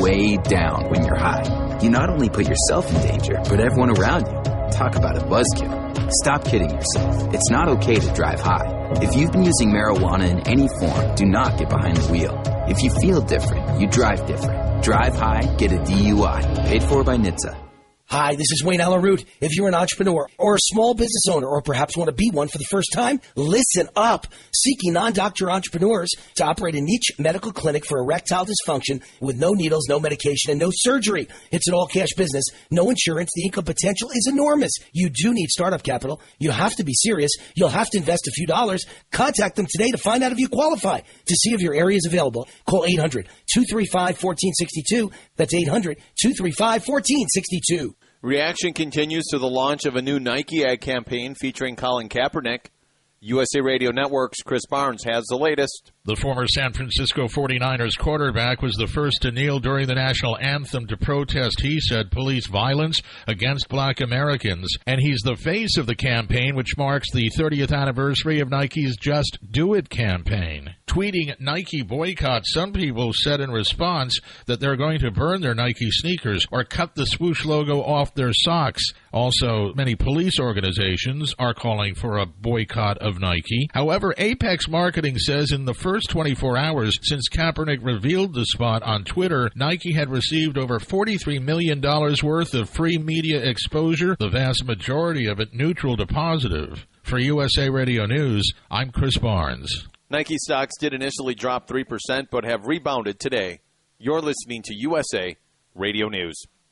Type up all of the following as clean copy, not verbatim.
way down when you're high. You not only put yourself in danger, but everyone around you. Talk about a buzzkill. Stop kidding yourself. It's not okay to drive high. If you've been using marijuana in any form, do not get behind the wheel. If you feel different, you drive different. Drive high, get a DUI. Paid for by NHTSA. Hi, this is Wayne Allen Root. If you're an entrepreneur or a small business owner or perhaps want to be one for the first time, listen up. Seeking non-doctor entrepreneurs to operate a niche medical clinic for erectile dysfunction with no needles, no medication, and no surgery. It's an all-cash business, no insurance. The income potential is enormous. You do need startup capital. You have to be serious. You'll have to invest a few dollars. Contact them today to find out if you qualify. To see if your area is available, call 800-235-1462. That's 800-235-1462. Reaction continues to the launch of a new Nike ad campaign featuring Colin Kaepernick. USA Radio Network's Chris Barnes has the latest. The former San Francisco 49ers quarterback was the first to kneel during the national anthem to protest, he said, police violence against black Americans. And he's the face of the campaign, which marks the 30th anniversary of Nike's Just Do It campaign. Tweeting Nike boycott, some people said in response that they're going to burn their Nike sneakers or cut the swoosh logo off their socks. Also, many police organizations are calling for a boycott of Nike. However, Apex Marketing says in the first 24 hours since Kaepernick revealed the spot on Twitter, Nike had received over $43 million worth of free media exposure, the vast majority of it neutral to positive. For USA Radio News, I'm Chris Barnes. Nike stocks did initially drop 3%, but have rebounded today. You're listening to USA Radio News.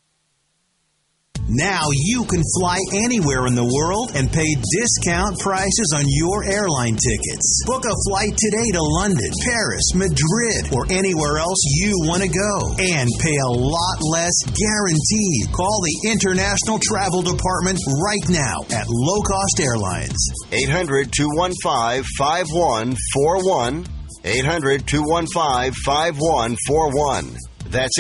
Now you can fly anywhere in the world and pay discount prices on your airline tickets. Book a flight today to London, Paris, Madrid, or anywhere else you want to go. And pay a lot less guaranteed. Call the International Travel Department right now at Low Cost Airlines. 800-215-5141. 800-215-5141. That's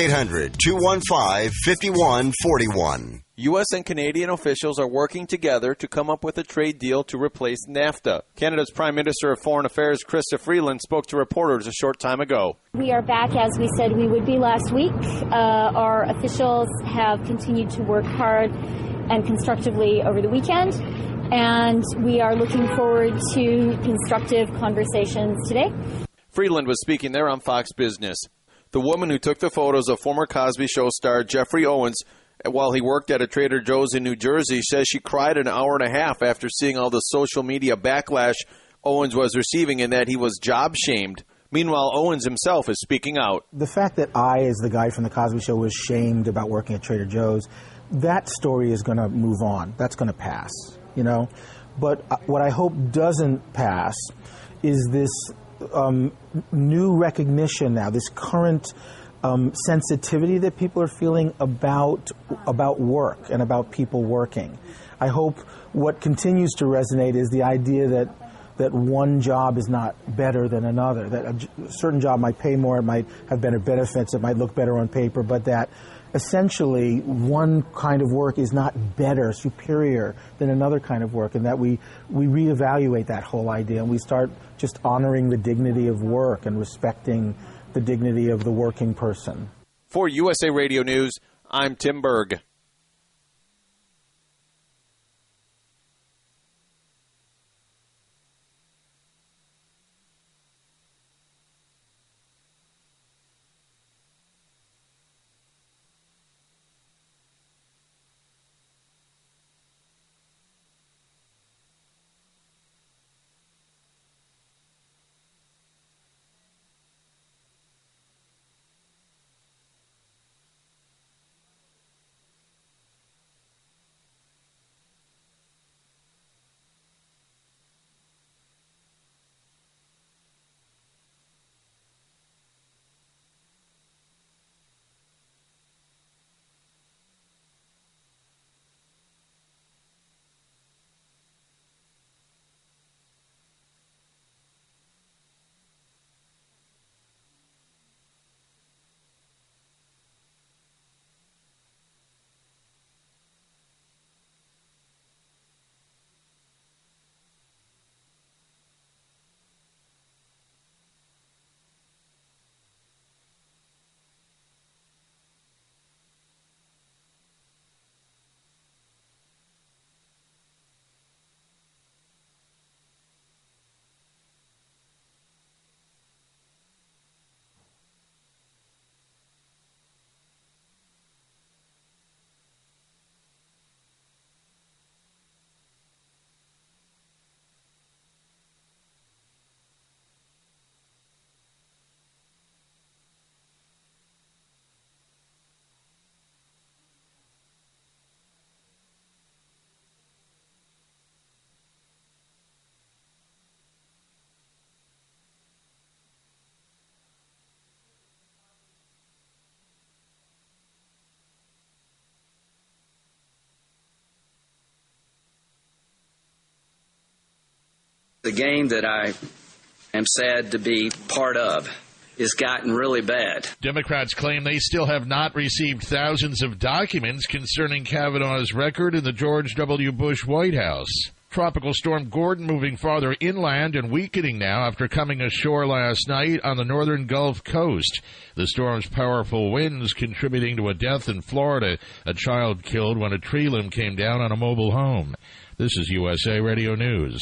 800-215-5141. U.S. and Canadian officials are working together to come up with a trade deal to replace NAFTA. Canada's Prime Minister of Foreign Affairs, Chrystia Freeland, spoke to reporters a short time ago. We are back as we said we would be last week. Our officials have continued to work hard and constructively over the weekend, and we are looking forward to constructive conversations today. Freeland was speaking there on Fox Business. The woman who took the photos of former Cosby Show star Jeffrey Owens while he worked at a Trader Joe's in New Jersey says she cried an hour and a half after seeing all the social media backlash Owens was receiving and that he was job shamed. Meanwhile, Owens himself is speaking out. The fact that I, as the guy from the Cosby Show, was shamed about working at Trader Joe's, that story is going to move on. That's going to pass, you know. But what I hope doesn't pass is this new recognition now, this current sensitivity that people are feeling about work and about people working. I hope what continues to resonate is the idea that one job is not better than another, that a certain job might pay more, it might have better benefits, it might look better on paper, but that essentially one kind of work is not better, superior than another kind of work, and that we reevaluate that whole idea and we start just honoring the dignity of work and respecting the dignity of the working person. For USA Radio News, I'm Tim Berg. The game that I am sad to be part of has gotten really bad. Democrats claim they still have not received thousands of documents concerning Kavanaugh's record in the George W. Bush White House. Tropical storm Gordon moving farther inland and weakening now after coming ashore last night on the northern Gulf Coast. The storm's powerful winds contributing to a death in Florida, a child killed when a tree limb came down on a mobile home. This is USA Radio News.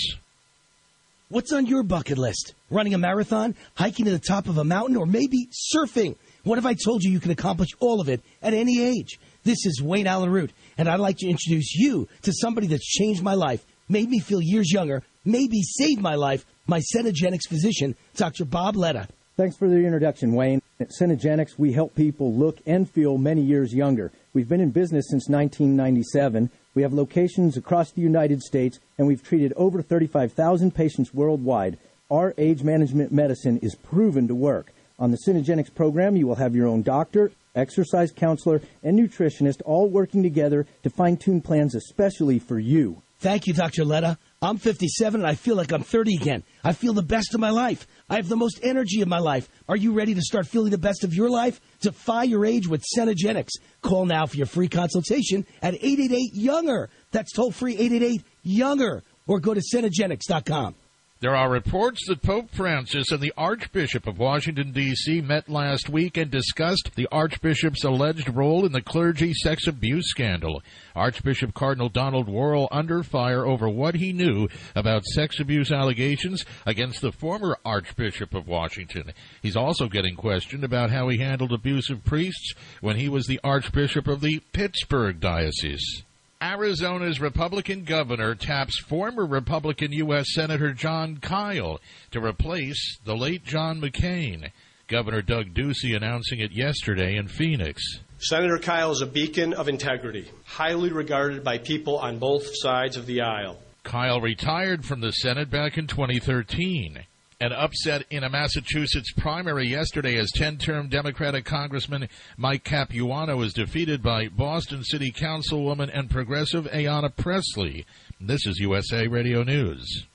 What's on your bucket list? Running a marathon, hiking to the top of a mountain, or maybe surfing? What if I told you you can accomplish all of it at any age? This is Wayne Allen Root, and I'd like to introduce you to somebody that's changed my life, made me feel years younger, maybe saved my life, my Cenegenics physician, Dr. Bob Letta. Thanks for the introduction, Wayne. At Cenegenics, we help people look and feel many years younger. We've been in business since 1997. We have locations across the United States, and we've treated over 35,000 patients worldwide. Our age management medicine is proven to work. On the Cenegenics program, you will have your own doctor, exercise counselor, and nutritionist all working together to fine-tune plans especially for you. Thank you, Dr. Letta. I'm 57 and I feel like I'm 30 again. I feel the best of my life. I have the most energy of my life. Are you ready to start feeling the best of your life? Defy your age with Cenegenics. Call now for your free consultation at 888-YOUNGER. That's toll-free 888-YOUNGER. Or go to Cenegenics.com. There are reports that Pope Francis and the Archbishop of Washington, D.C. met last week and discussed the Archbishop's alleged role in the clergy sex abuse scandal. Archbishop Cardinal Donald Worrell under fire over what he knew about sex abuse allegations against the former Archbishop of Washington. He's also getting questioned about how he handled abuse of priests when he was the Archbishop of the Pittsburgh Diocese. Arizona's Republican governor taps former Republican U.S. Senator Jon Kyl to replace the late John McCain. Governor Doug Ducey announcing it yesterday in Phoenix. Senator Kyl is a beacon of integrity, highly regarded by people on both sides of the aisle. Kyl retired from the Senate back in 2013. An upset in a Massachusetts primary yesterday as 10-term Democratic Congressman Mike Capuano was defeated by Boston City Councilwoman and progressive Ayanna Pressley. This is USA Radio News.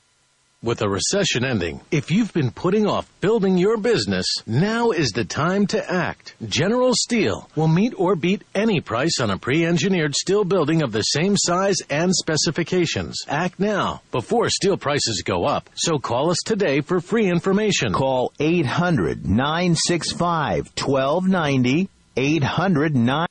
With a recession ending, if you've been putting off building your business, now is the time to act. General Steel will meet or beat any price on a pre-engineered steel building of the same size and specifications. Act now, before steel prices go up. So call us today for free information. Call 800-965-1290, 800-9...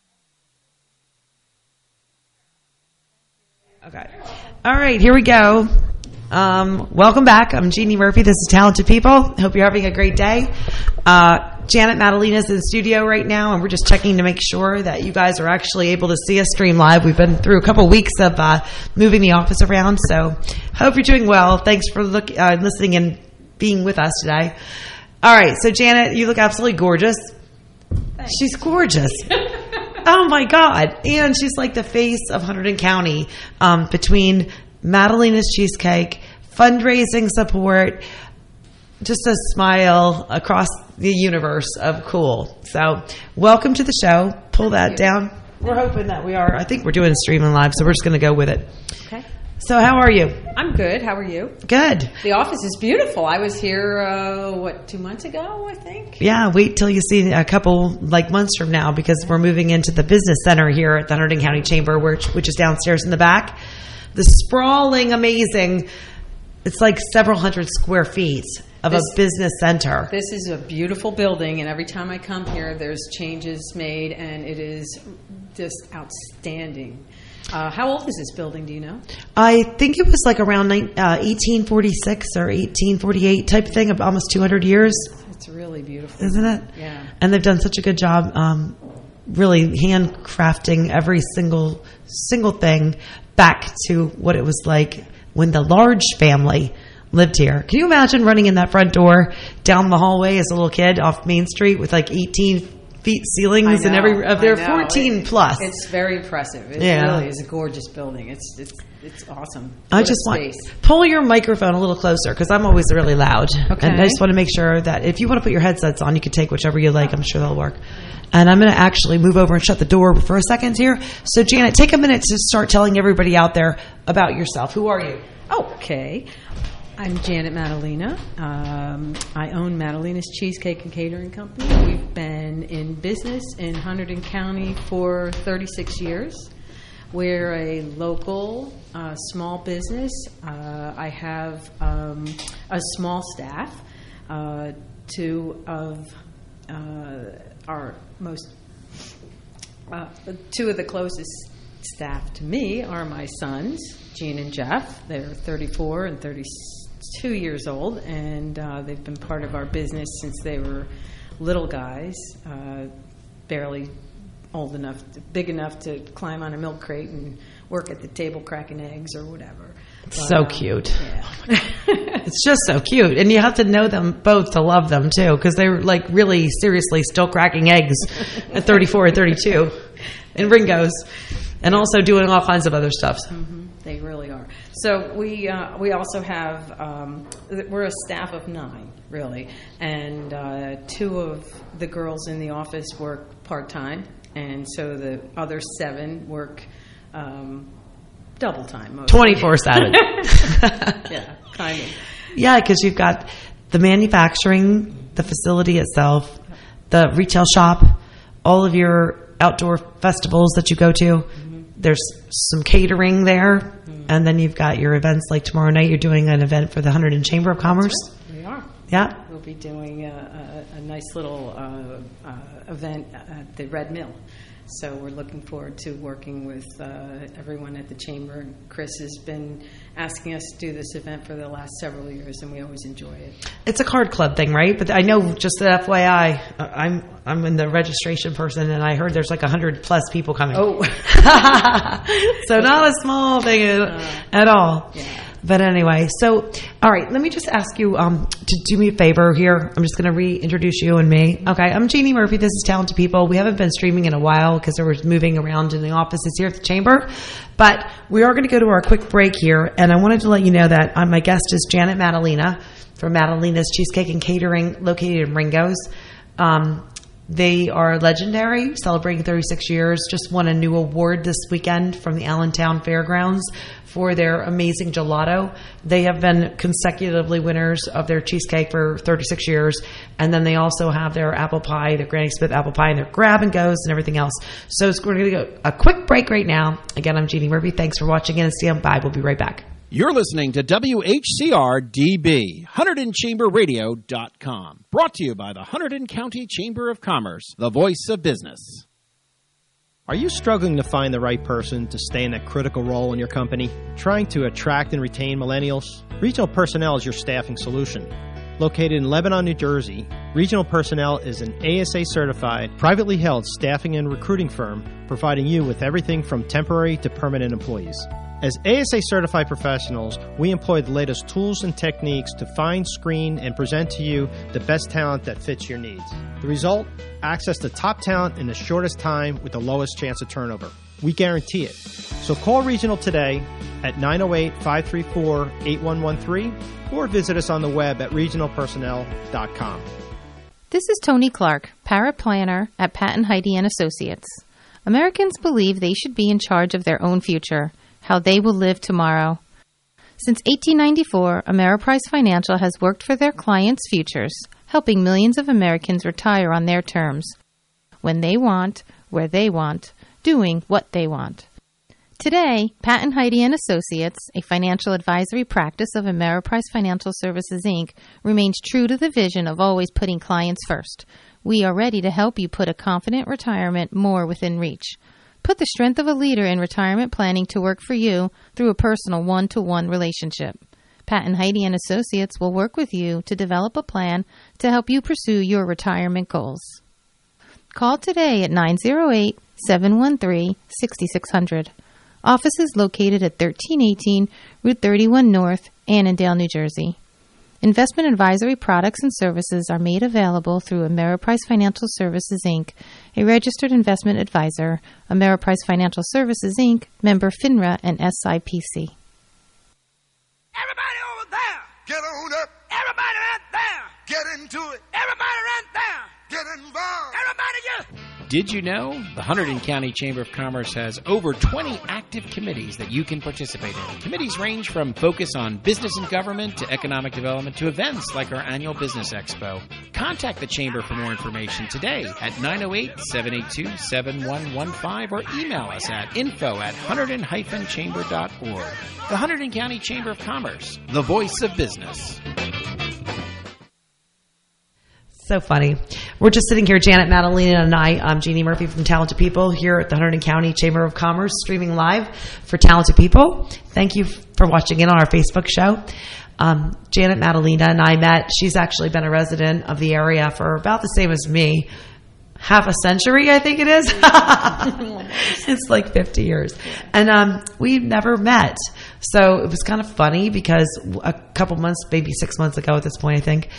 Okay. All right, here we go. Welcome back. I'm Jeannie Murphy. This is Talented People. Hope you're having a great day. Janet Madalina's in the studio right now, and we're just checking to make sure that you guys are actually able to see us stream live. We've been through a couple of weeks of moving the office around, so hope you're doing well. Thanks for listening and being with us today. All right, so Janet, you look absolutely gorgeous. Thanks. She's gorgeous. Oh, my God. And she's like the face of Hunterdon County between Madalina's Cheesecake, fundraising support, just a smile across the universe of cool. So welcome to the show. Pull that down. We're hoping that we are. I think we're doing a streaming live, so we're just going to go with it. Okay. So how are you? I'm good. How are you? Good. The office is beautiful. I was here, 2 months ago, I think? Yeah, wait till you see a couple months from now because we're moving into the business center here at the Hunterdon County Chamber, which is downstairs in the back. The sprawling, amazing, it's like several hundred square feet of a business center. This is a beautiful building, and every time I come here, there's changes made, and it is just outstanding. How old is this building, do you know? I think it was like around 1846 or 1848 type thing, of almost 200 years. It's really beautiful. Isn't it? Yeah. And they've done such a good job really handcrafting every single thing back to what it was like when the Large family lived here. Can you imagine running in that front door down the hallway as a little kid off Main Street with 18 feet ceilings and they're 14 plus. It's very impressive. It really is a gorgeous building. It's awesome. I just want pull your microphone a little closer because I'm always really loud. Okay. And I just want to make sure that if you want to put your headsets on, you can take whichever you like. I'm sure they'll work. And I'm going to actually move over and shut the door for a second here. So, Janet, take a minute to start telling everybody out there about yourself. Who are you? Okay. I'm Janet Madalena. I own Madalena's Cheesecake and Catering Company. We've been in business in Hunterdon County for 36 years. We're a local small business. I have a small staff. Two of the closest staff to me are my sons, Gene and Jeff. They're 34 and 32 years old, and they've been part of our business since they were little guys, barely big enough to climb on a milk crate and work at the table cracking eggs or whatever. So cute. Yeah. It's just so cute. And you have to know them both to love them, too, because they're like really seriously still cracking eggs at 34 and 32 in Ringo's, and also doing all kinds of other stuff. Mm-hmm. They really are. So we also have, we're a staff of 9, really, and 2 of the girls in the office work part-time, and so the other 7 work double time. 24/7. Yeah, kind of. Yeah, because you've got the manufacturing, the facility itself, the retail shop, all of your outdoor festivals that you go to. Mm-hmm. There's some catering there, and then you've got your events. Like tomorrow night, you're doing an event for the Hunterdon Chamber of Commerce. We are. Yeah. We'll be doing a nice little event at the Red Mill. So we're looking forward to working with everyone at the Chamber. And Chris has been asking us to do this event for the last several years, and we always enjoy it. It's a card club thing, right? But I know, just the FYI, I'm in the registration person, and I heard there's like 100+ people coming. Oh. So not a small thing at all. Yeah. But anyway, so, all right, let me just ask you to do me a favor here. I'm just going to reintroduce you and me. Okay, I'm Jeannie Murphy. This is Talented People. We haven't been streaming in a while because there was moving around in the offices here at the Chamber. But we are going to go to our quick break here. And I wanted to let you know that my guest is Janet Madalena from Madalena's Cheesecake and Catering, located in Ringo's. They are legendary, celebrating 36 years. Just won a new award this weekend from the Allentown Fairgrounds for their amazing gelato. They have been consecutively winners of their cheesecake for 36 years. And then they also have their apple pie, their Granny Smith apple pie, and their grab and goes and everything else. So we're going to go a quick break right now. Again, I'm Jeannie Murphy. Thanks for watching and stand by. We'll be right back. You're listening to WHCR-DB, HunterdonChamberRadio.com. Brought to you by the Hunterdon County Chamber of Commerce, the voice of business. Are you struggling to find the right person to stay in that critical role in your company? Trying to attract and retain millennials? Regional Personnel is your staffing solution. Located in Lebanon, New Jersey, Regional Personnel is an ASA-certified, privately held staffing and recruiting firm providing you with everything from temporary to permanent employees. As ASA-certified professionals, we employ the latest tools and techniques to find, screen, and present to you the best talent that fits your needs. The result? Access to top talent in the shortest time with the lowest chance of turnover. We guarantee it. So call Regional today at 908-534-8113 or visit us on the web at regionalpersonnel.com. This is Tony Clark, paraplanner at Patton Heidi & Associates. Americans believe they should be in charge of their own future, how they will live tomorrow. Since 1894, Ameriprise Financial has worked for their clients' futures, helping millions of Americans retire on their terms, when they want, where they want, doing what they want. Today, Patton Heidi & Associates, a financial advisory practice of Ameriprise Financial Services, Inc., remains true to the vision of always putting clients first. We are ready to help you put a confident retirement more within reach. Put the strength of a leader in retirement planning to work for you through a personal one-to-one relationship. Patton Heidi & Associates will work with you to develop a plan to help you pursue your retirement goals. Call today at 908-713-6600. Office is located at 1318 Route 31 North, Annandale, New Jersey. Investment advisory products and services are made available through Ameriprise Financial Services, Inc., a registered investment advisor, Ameriprise Financial Services, Inc., member FINRA and SIPC. Everybody over there, get on up. Everybody right there, get into it. Everybody right there, get involved. Everybody just... Did you know the Hunterdon County Chamber of Commerce has over 20 active committees that you can participate in? Committees range from focus on business and government to economic development to events like our annual Business Expo. Contact the Chamber for more information today at 908-782-7115 or email us at info@hunterdon-chamber.org. The Hunterdon County Chamber of Commerce, the voice of business. So funny. We're just sitting here, Janet Madalena and I. I'm Jeannie Murphy from Talented People here at the Hunterdon County Chamber of Commerce, streaming live for Talented People. Thank you for watching in on our Facebook show. Janet Madalena and I met. She's actually been a resident of the area for about the same as me. Half a century, I think it is. It's like 50 years. And we never met. So it was kind of funny because a couple months, maybe 6 months ago at this point, I think,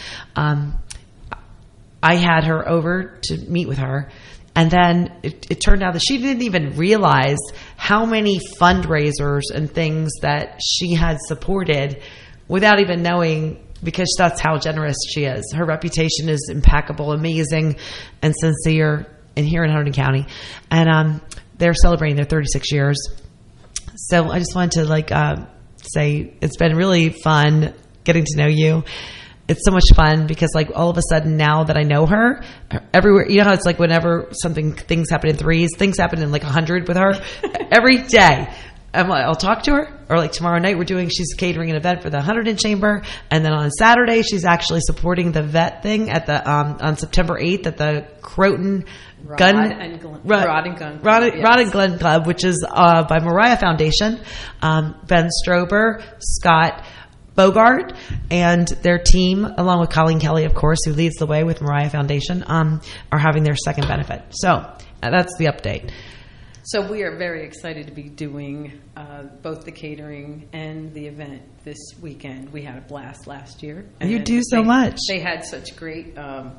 I had her over to meet with her, and then it turned out that she didn't even realize how many fundraisers and things that she had supported without even knowing, because that's how generous she is. Her reputation is impeccable, amazing, and sincere here in Hunterdon County. And they're celebrating their 36 years. So I just wanted to say it's been really fun getting to know you. It's so much fun because all of a sudden now that I know her, everywhere, you know how it's like whenever things happen in threes, things happen in 100 with her. Every day I'll talk to her, or tomorrow night she's catering an event for the Hunterdon Chamber, and then on Saturday she's actually supporting the vet thing at the on September 8th at the Croton Rod and Gun Club, which is by Mariah Foundation. Ben Strober, Scott Bogart, and their team, along with Colleen Kelly, of course, who leads the way with Mariah Foundation, are having their second benefit. So that's the update. So we are very excited to be doing both the catering and the event this weekend. We had a blast last year. You do so much. They had such great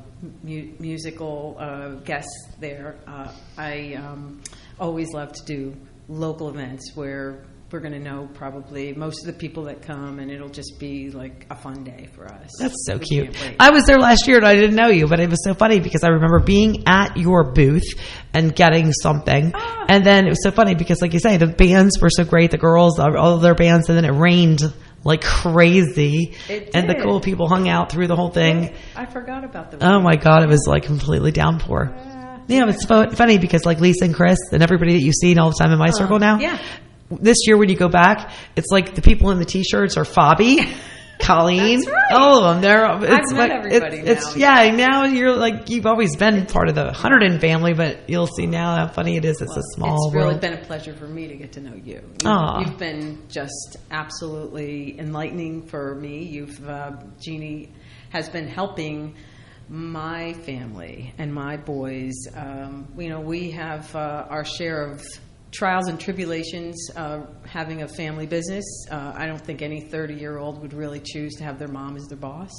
musical guests there. I always love to do local events where we're going to know probably most of the people that come, and it'll just be a fun day for us. That's so cute. I was there last year and I didn't know you, but it was so funny because I remember being at your booth and getting something. And then it was so funny because, like you say, the bands were so great, the girls, all of their bands, and then it rained like crazy. And the cool people hung out through the whole thing. Yeah, I forgot about the rain. Oh my God, it was completely downpour. Yeah, it's funny because Lisa and Chris and everybody that you've seen all the time in my circle now. Yeah. This year when you go back, it's the people in the T-shirts are Fabi, Colleen, That's right. all of them. I've met everybody now. Now you're you've always been part of the Hunterdon family, but you'll see now how funny it is. It's a small It's really world. been a pleasure for me to get to know you. You've been just absolutely enlightening for me. Jeannie has been helping my family and my boys. We have our share of trials and tribulations having a family business. I don't think any 30-year-old would really choose to have their mom as their boss.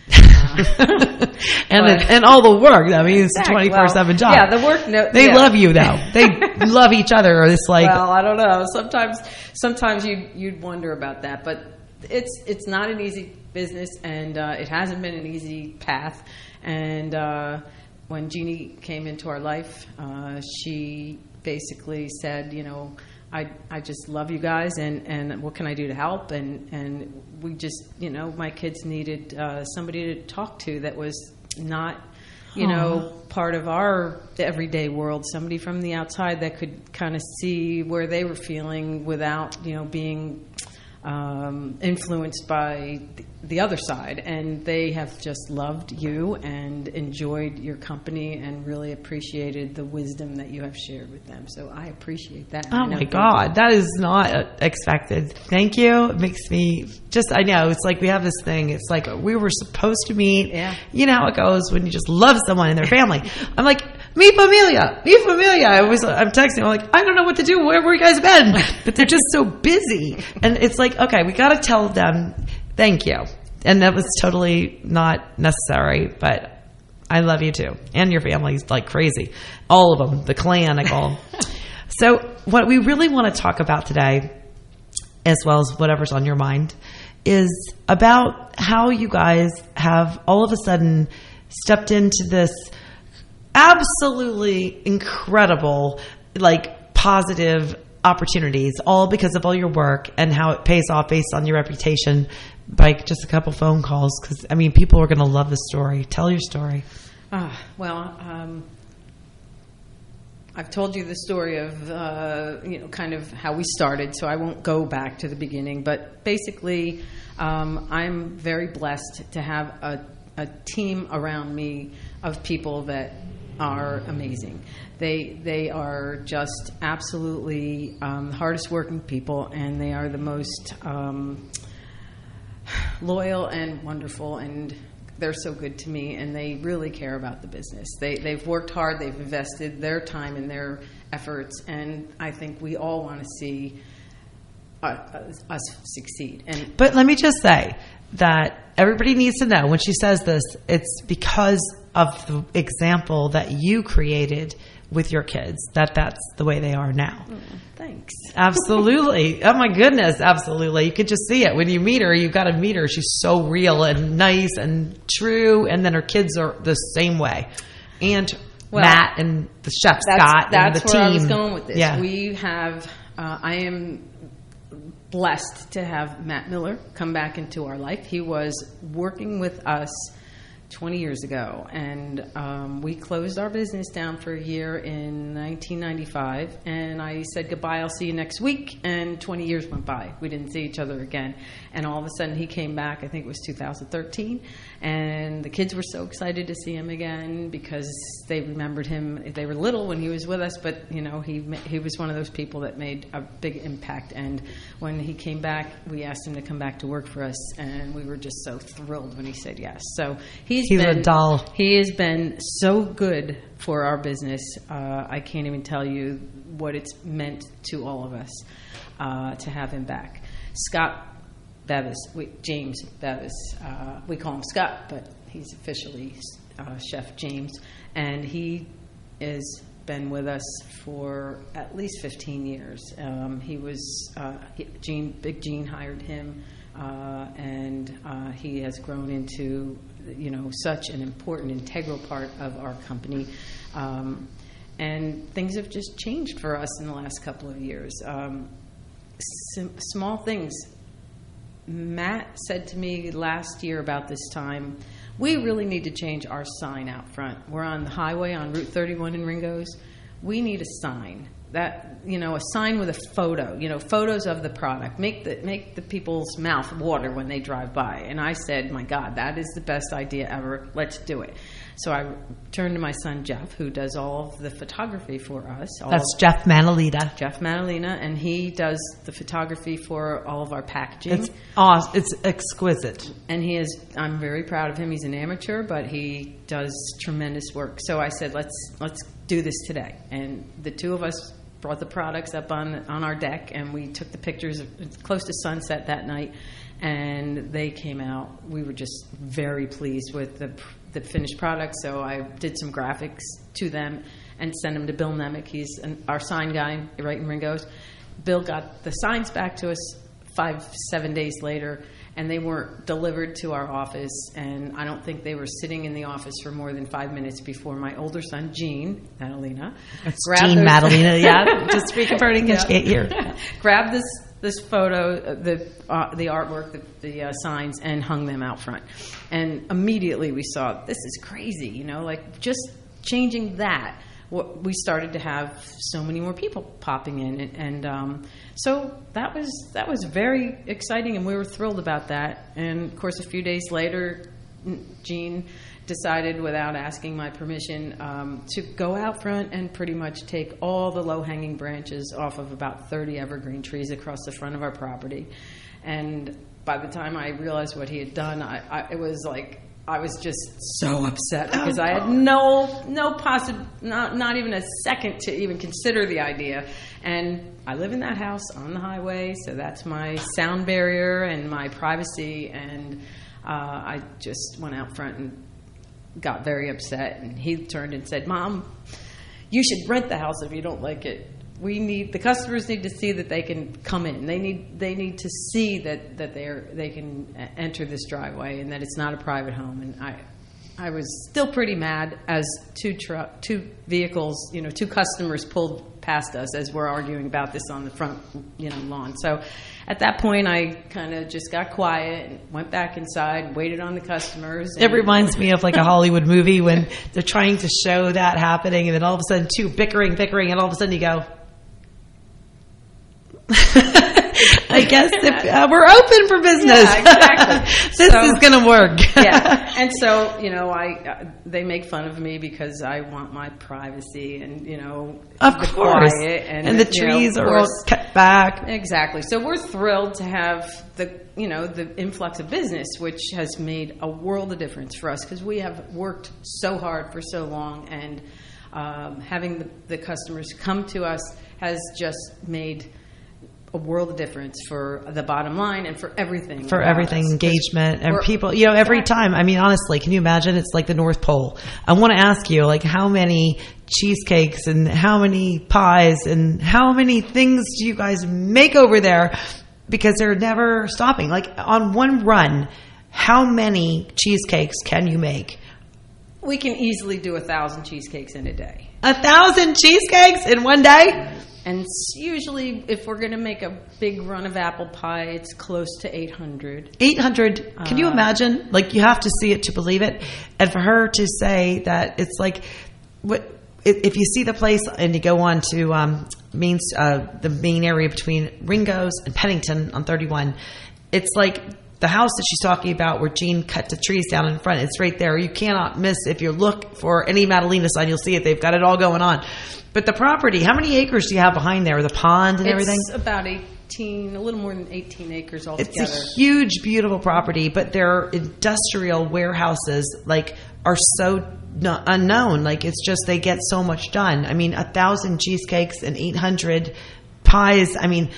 And all the work. I mean, it's a 24/7 job. Yeah, the work. They love you though. They love each other. Or it's well, I don't know. Sometimes you'd wonder about that, but it's not an easy business, and it hasn't been an easy path. And when Jeannie came into our life, she basically said, I just love you guys, and what can I do to help? And we just, my kids needed somebody to talk to that was not, part of our everyday world, somebody from the outside that could kind of see where they were feeling without, being influenced by the other side. And they have just loved you and enjoyed your company and really appreciated the wisdom that you have shared with them. So I appreciate that. Oh my God, that is not expected. Thank you. It makes me I know, it's we have this thing. It's we were supposed to meet. Yeah. You know how it goes when you just love someone in their family. I'm mi familia. I'm texting. I'm I don't know what to do. Where you guys been? But they're just so busy. And it's okay, we got to tell them thank you. And that was totally not necessary, but I love you too. And your family's crazy. All of them. The clan, I call them. So what we really want to talk about today, as well as whatever's on your mind, is about how you guys have all of a sudden stepped into this absolutely incredible, like positive opportunities, all because of all your work and how it pays off based on your reputation by just a couple phone calls. Because, I mean, people are going to love the story. Tell your story. I've told you the story of, kind of how we started, so I won't go back to the beginning. But basically, I'm very blessed to have a team around me of people that are amazing. They are just absolutely hardest working people, and they are the most loyal and wonderful, and they're so good to me, and they really care about the business. They've worked hard, they've invested their time and their efforts, and I think we all want to see us succeed. But let me just say that everybody needs to know when she says this, it's because of the example that you created with your kids, that's the way they are now. Thanks. Absolutely. Oh my goodness, absolutely. You could just see it when you meet her. You've got to meet her. She's so real and nice and true, and then her kids are the same way. And Matt and the chef Scott and the team. That's where I was going with this. Yeah. We have I am blessed to have Matt Miller come back into our life. He was working with us 20 years ago, and we closed our business down for a year in 1995, and I said goodbye, I'll see you next week, and 20 years went by. We didn't see each other again, and all of a sudden he came back. I think it was 2013, and the kids were so excited to see him again because they remembered him. They were little when he was with us, but he was one of those people that made a big impact, and when he came back, we asked him to come back to work for us, and we were just so thrilled when he said yes. So He's a doll. He has been so good for our business. I can't even tell you what it's meant to all of us to have him back. Scott Bevis, James Bevis, we call him Scott, but he's officially Chef James, and he has been with us for at least 15 years. He was Big Gene hired him, and he has grown into such an important, integral part of our company. And things have just changed for us in the last couple of years. Small things. Matt said to me last year about this time, we really need to change our sign out front. We're on the highway on Route 31 in Ringo's. We need a sign. That, a sign with a photo, photos of the product. Make the people's mouth water when they drive by. And I said, my God, that is the best idea ever. Let's do it. So I turned to my son, Jeff, who does all of the photography for us. That's Jeff Manalita. Jeff Manalina, and he does the photography for all of our packaging. It's awesome. It's exquisite. And I'm very proud of him. He's an amateur, but he does tremendous work. So I said, let's do this today. And the two of us brought the products up on our deck, and we took the pictures close to sunset that night, and they came out. We were just very pleased with the finished product, so I did some graphics to them and sent them to Bill Nemec. He's our sign guy right in Ringo's. Bill got the signs back to us 5-7 days later, and they weren't delivered to our office, and I don't think they were sitting in the office for more than 5 minutes before my older son, Gene Madalena. Gene Madalena, yeah. Just speaking for it, can't hear. Grabbed this photo, the artwork, the signs, and hung them out front. And immediately we saw, this is crazy, just changing that. We started to have so many more people popping in, and so that was very exciting, and we were thrilled about that. And of course, a few days later, Gene decided, without asking my permission, to go out front and pretty much take all the low-hanging branches off of about 30 evergreen trees across the front of our property. And by the time I realized what he had done, it was like, I was just so upset because I had not even a second to even consider the idea. And I live in that house on the highway, so that's my sound barrier and my privacy. And I just went out front and got very upset. And he turned and said, "Mom, you should rent the house if you don't like it. The customers need to see that they can come in. They need to see that they can enter this driveway and that it's not a private home." And I was still pretty mad as two vehicles, two customers pulled past us as we're arguing about this on the front, lawn. So at that point, I kind of just got quiet and went back inside, waited on the customers. It reminds me of like a Hollywood movie when they're trying to show that happening, and then all of a sudden two bickering, and all of a sudden you go, I guess if, we're open for business. Yeah, exactly. This is going to work. Yeah, and so they make fun of me because I want my privacy and of the course, quiet and the trees are all cut back. Exactly. So we're thrilled to have the influx of business, which has made a world of difference for us because we have worked so hard for so long, and having the customers come to us has just made a world of difference for the bottom line and for everything. For everything, engagement, and people, every time. I mean, honestly, can you imagine? It's like the North Pole. I want to ask you, like, how many cheesecakes and how many pies and how many things do you guys make over there? Because they're never stopping. Like, on one run, how many cheesecakes can you make? We can easily do 1,000 cheesecakes in a day. 1,000 cheesecakes in one day? And usually, if we're going to make a big run of apple pie, it's close to 800. 800. Can you imagine? Like, you have to see it to believe it. And for her to say that it's like, if you see the place and you go on to the main area between Ringo's and Pennington on 31, it's like the house that she's talking about where Jean cut the trees down in front. It's right there. You cannot miss. If you look for any Madalena sign, you'll see it. They've got it all going on. But the property, how many acres do you have behind there? The pond and everything? It's about 18, a little more than 18 acres altogether. It's a huge, beautiful property, but their industrial warehouses are so unknown. Like, it's just they get so much done. I mean, 1,000 cheesecakes and 800 pies. I mean,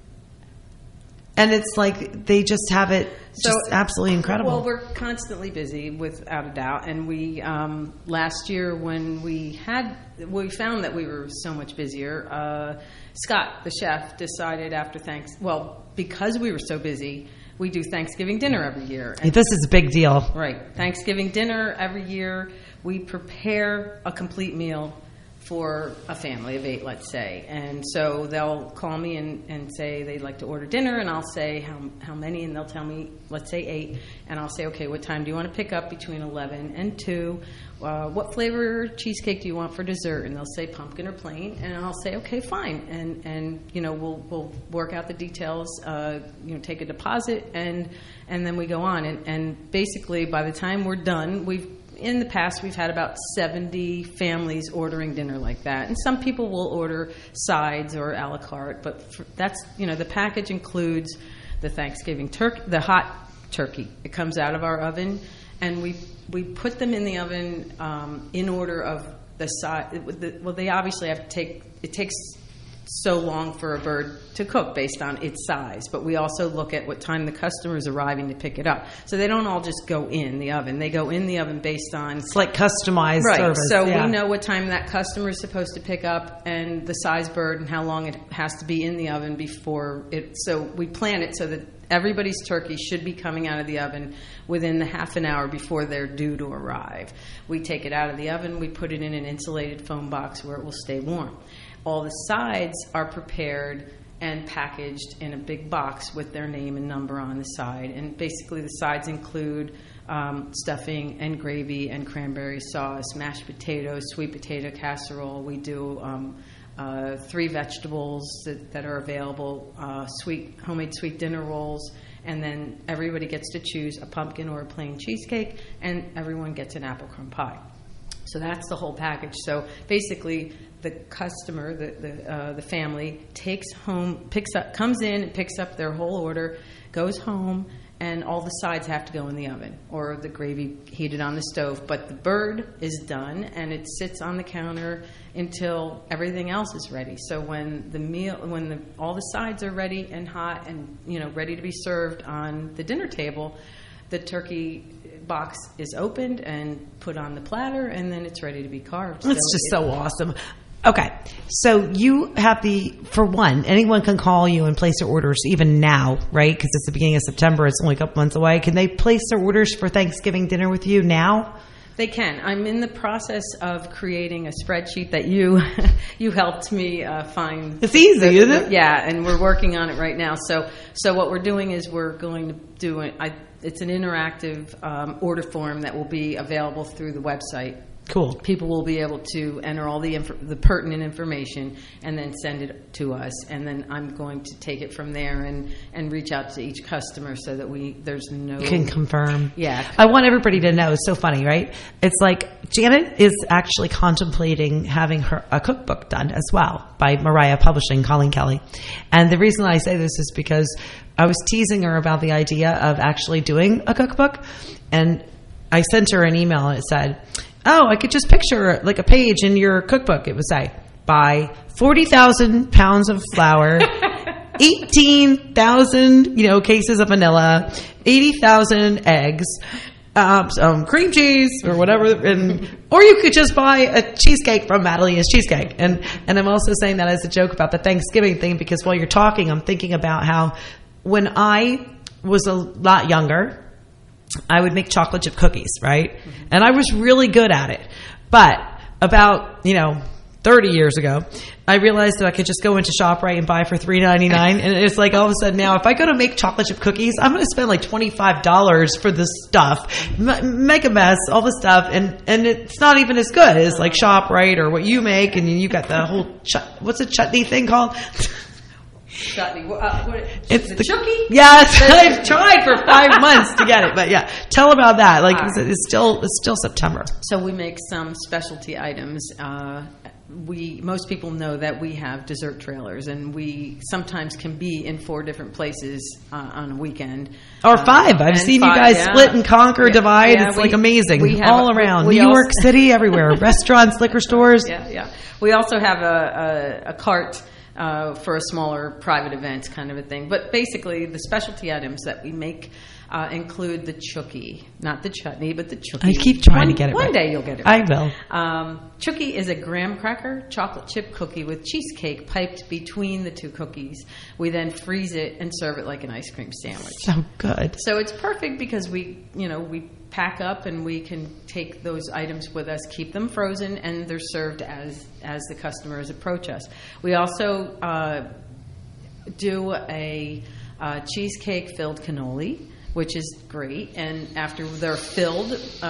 and it's like they just have it just absolutely incredible. Well, we're constantly busy, without a doubt. And we last year when we found that we were so much busier. Scott, the chef, decided because we were so busy, we do Thanksgiving dinner every year. And this is a big deal, right? Thanksgiving dinner every year. We prepare a complete meal for a family of 8, let's say. And so they'll call me and say they'd like to order dinner, and I'll say how many, and they'll tell me, let's say 8, and I'll say, okay, what time do you want to pick up? Between 11 and 2. What flavor cheesecake do you want for dessert? And they'll say pumpkin or plain, and I'll say, okay, fine. And we'll work out the details, take a deposit, and then we go on. And basically, by the time we're done, in the past, we've had about 70 families ordering dinner like that. And some people will order sides or a la carte, but that's, the package includes the Thanksgiving turkey, the hot turkey. It comes out of our oven, and we put them in the oven in order of the size. They obviously have to it takes so long for a bird to cook based on its size, but we also look at what time the customer is arriving to pick it up. So they don't all just go in the oven. They go in the oven based on... It's like customized service. So we know what time that customer is supposed to pick up and the size bird and how long it has to be in the oven before it... So we plan it so that everybody's turkey should be coming out of the oven within the half an hour before they're due to arrive. We take it out of the oven, we put it in an insulated foam box where it will stay warm. All the sides are prepared and packaged in a big box with their name and number on the side. And basically the sides include stuffing and gravy and cranberry sauce, mashed potatoes, sweet potato casserole. We do 3 vegetables that are available, homemade sweet dinner rolls, and then everybody gets to choose a pumpkin or a plain cheesecake, and everyone gets an apple crumb pie. So that's the whole package. So basically, the customer, the family, comes in and picks up their whole order, goes home, and all the sides have to go in the oven or the gravy heated on the stove. But the bird is done, and it sits on the counter until everything else is ready. So when all the sides are ready and hot and ready to be served on the dinner table, the turkey box is opened and put on the platter, and then it's ready to be carved. It's just so awesome. Okay, so you have anyone can call you and place their orders even now, right? Because it's the beginning of September, it's only a couple months away. Can they place their orders for Thanksgiving dinner with you now? They can. I'm in the process of creating a spreadsheet that you you helped me find. It's easy, isn't it? Yeah, and we're working on it right now. So what we're doing is we're going to do it's an interactive order form that will be available through the website. Cool. People will be able to enter all the pertinent information and then send it to us, and then I'm going to take it from there and reach out to each customer so that there's no... You can confirm. Yeah. I want everybody to know, it's so funny, right? It's like Janet is actually contemplating having a cookbook done as well by Mariah Publishing, Colleen Kelly. And the reason I say this is because I was teasing her about the idea of actually doing a cookbook, and I sent her an email and it said, oh, I could just picture like a page in your cookbook. It would say, buy 40,000 pounds of flour, 18,000, cases of vanilla, 80,000 eggs, some cream cheese or whatever, or you could just buy a cheesecake from Madaleina's Cheesecake. And I'm also saying that as a joke about the Thanksgiving thing, because while you're talking, I'm thinking about how when I was a lot younger, I would make chocolate chip cookies, right? And I was really good at it. But about, 30 years ago, I realized that I could just go into ShopRite and buy for $3.99. And it's like all of a sudden now, if I go to make chocolate chip cookies, I'm going to spend like $25 for this stuff, make a mess, all the stuff. And it's not even as good as like ShopRite or what you make. And you got the whole, what's a chutney thing called? Chutney. It's the Chucky? Yes, I've tried for 5 months to get it, but yeah, tell about that. Like it's still September. So we make some specialty items. Most people know that we have dessert trailers, and we sometimes can be in 4 different places on a weekend. Or 5. I've seen 5, you guys split and conquer, divide. It's like amazing. All around. New York City, everywhere. Restaurants, liquor stores. Yeah. We also have a cart for a smaller private event kind of a thing. But basically, the specialty items that we make include the Chucky. Not the chutney, but the Chucky. I keep trying to get it right. One day you'll get it right. I will. Chucky is a graham cracker chocolate chip cookie with cheesecake piped between the 2 cookies. We then freeze it and serve it like an ice cream sandwich. So good. So it's perfect because we pack up and we can take those items with us, keep them frozen, and they're served as the customers approach us. We also do a cheesecake filled cannoli, which is great. And after they're filled,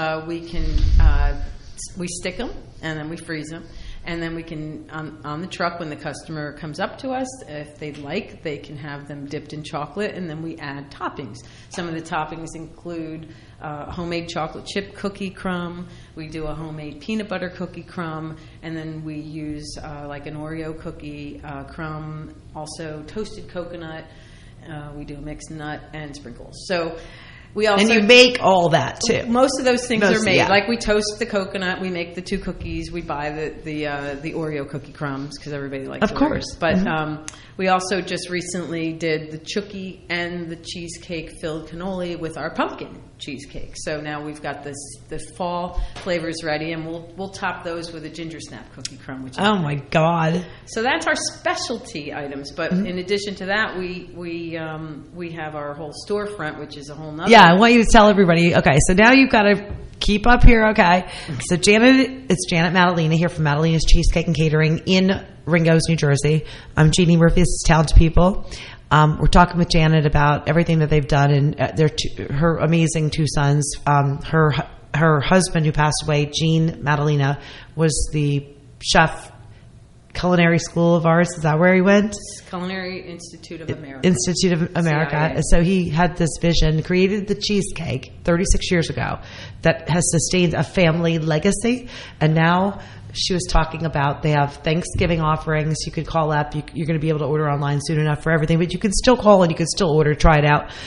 we stick them and then we freeze them. And then we can, on the truck, when the customer comes up to us, if they'd like, they can have them dipped in chocolate, and then we add toppings. Some of the toppings include homemade chocolate chip cookie crumb. We do a homemade peanut butter cookie crumb, and then we use like an Oreo cookie crumb, also toasted coconut. We do a mixed nut and sprinkles. So we also, and you make all that too. Most of those things are made. Yeah. Like we toast the coconut, we make the 2 cookies, we buy the Oreo cookie crumbs because everybody likes. Of course, but we also just recently did the Chucky and the cheesecake filled cannoli with our pumpkin cheesecake. So now we've got the fall flavors ready, and we'll top those with a ginger snap cookie crumb. Which oh my God! So that's our specialty items. But in addition to that, we have our whole storefront, which is a whole nother. Yeah, I want you to tell everybody. Okay, so now you've got to keep up here. Okay, so it's Janet Madalena here from Madaleina's Cheesecake and Catering in Ringo's, New Jersey. I'm Jeannie Murphy. This is Talented People. We're talking with Janet about everything that they've done and her amazing 2 sons. Her husband, who passed away, Gene Madalena, was the chef. Culinary School of Arts, is that where he went? Culinary Institute of America. Institute of America. CIA. So he had this vision, created the cheesecake 36 years ago that has sustained a family legacy. And now she was talking about they have Thanksgiving offerings. You could call up. You're going to be able to order online soon enough for everything. But you can still call and you can still order, try it out.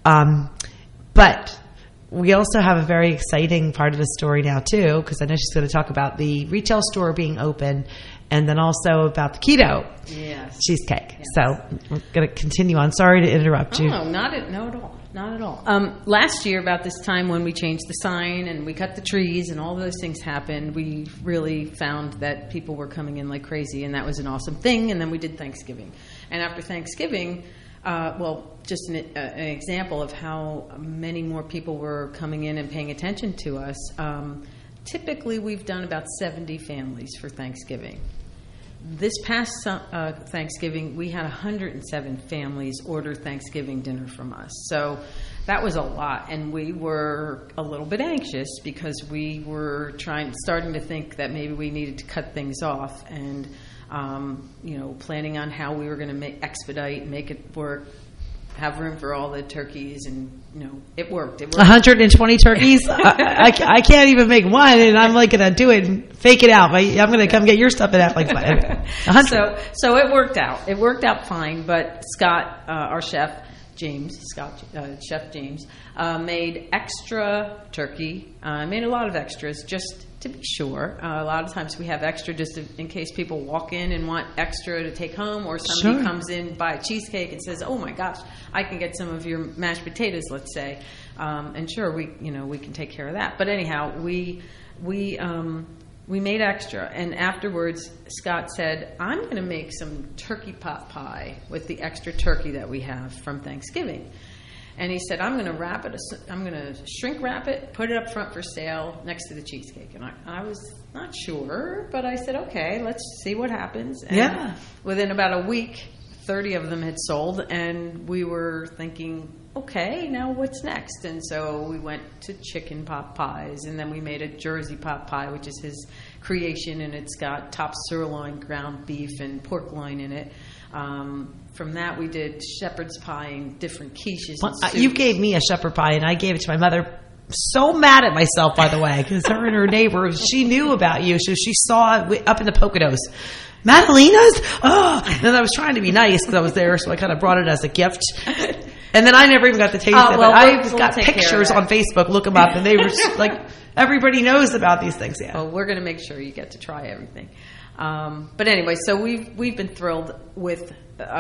But we also have a very exciting part of the story now, too, because I know she's going to talk about the retail store being open and then also about the keto cheesecake. Yes. So we're going to continue on. Sorry to interrupt you. Oh, not at all. Last year, about this time when we changed the sign and we cut the trees and all those things happened, we really found that people were coming in like crazy, and that was an awesome thing. And then we did Thanksgiving. And after Thanksgiving, just an example of how many more people were coming in and paying attention to us. typically we've done about 70 families for Thanksgiving. This past Thanksgiving, we had 107 families order Thanksgiving dinner from us. So that was a lot, and we were a little bit anxious because we were starting to think that maybe we needed to cut things off, and planning on how we were going to expedite, make it work, have room for all the turkeys, and it worked. 120 turkeys. I can't even make one, and I'm like gonna do it and fake it out. I'm gonna come get your stuff and act like 100. So it worked out. It worked out fine. But Scott, our chef Chef James, made extra turkey. Made a lot of extras just to be sure. A lot of times we have extra just in case people walk in and want extra to take home, or somebody comes in, buy a cheesecake and says, "Oh my gosh, I can get some of your mashed potatoes," let's say. And sure, we can take care of that. But anyhow, we made extra, and afterwards Scott said, "I'm going to make some turkey pot pie with the extra turkey that we have from Thanksgiving." And he said, I'm going to wrap it. I'm going to shrink wrap it, put it up front for sale next to the cheesecake. And I was not sure, but I said, okay, let's see what happens. And within about a week, 30 of them had sold, and we were thinking, okay, now what's next? And so we went to chicken pot pies, and then we made a Jersey pot pie, which is his creation, and it's got top sirloin, ground beef, and pork loin in it. From that, we did shepherd's pie and different quiches. You gave me a shepherd pie, and I gave it to my mother. So mad at myself, by the way, because her and her neighbor, she knew about you, so she saw it up in the Poconos. Madalina's? Oh! And then I was trying to be nice because I was there, so I kind of brought it as a gift. And then I never even got to taste it. But I've got pictures on Facebook. Look them up, and they were like, everybody knows about these things. Yeah. Well, we're going to make sure you get to try everything. But anyway, so we've been thrilled with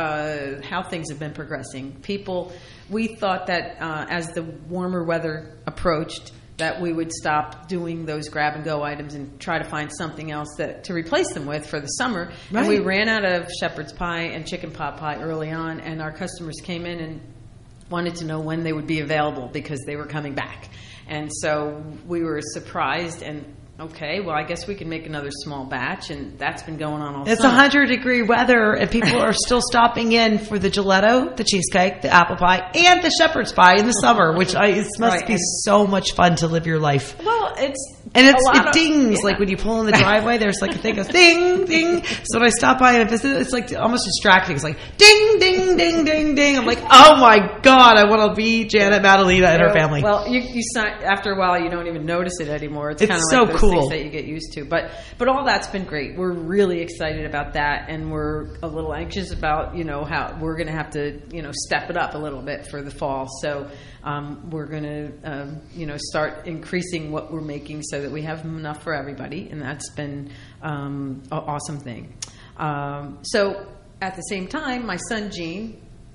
how things have been progressing. We thought that as the warmer weather approached, that we would stop doing those grab-and-go items and try to find something else to replace them with for the summer. Right. And we ran out of shepherd's pie and chicken pot pie early on, and our customers came in and wanted to know when they would be available because they were coming back. And so we were surprised and, okay, well, I guess we can make another small batch, and that's been going on all summer. It's 100-degree weather, and people are still stopping in for the gelato, the cheesecake, the apple pie, and the shepherd's pie in the summer, which must be so much fun to live your life. Well, it dings like when you pull in the driveway. There's like a thing goes ding ding. So when I stop by and visit, it's like almost distracting. It's like ding ding ding ding ding. I'm like, oh my god, I want to be Janet Madalina and her family. Well, you after a while you don't even notice it anymore. It's kind of so like those cool things that you get used to. But all that's been great. We're really excited about that, and we're a little anxious about how we're going to have to step it up a little bit for the fall. So we're going to start increasing what we're making so that we have enough for everybody, and that's been an awesome thing. So at the same time, my son Gene